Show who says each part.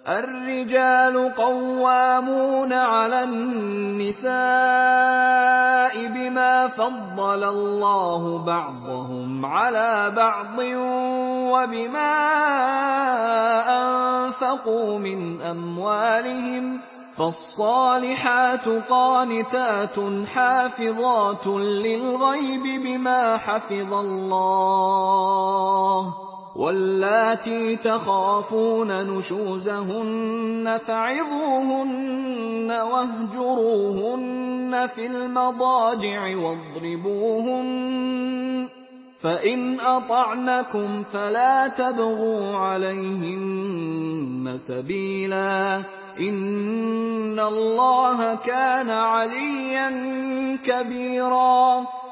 Speaker 1: الرجال قوامون على النساء بما فضل الله بعضهم على بعض وبما أنفقوا من أموالهم، فالصالحات قانتات حافظات للغيب بما حفظ الله، واللاتي تخافون نشوزهن فعظوهن واهجروهن في المضاجع واضربوهن، فإن أطعنكم فلا تبغوا عليهن سبيلا، إن الله كان عليا كبيرا.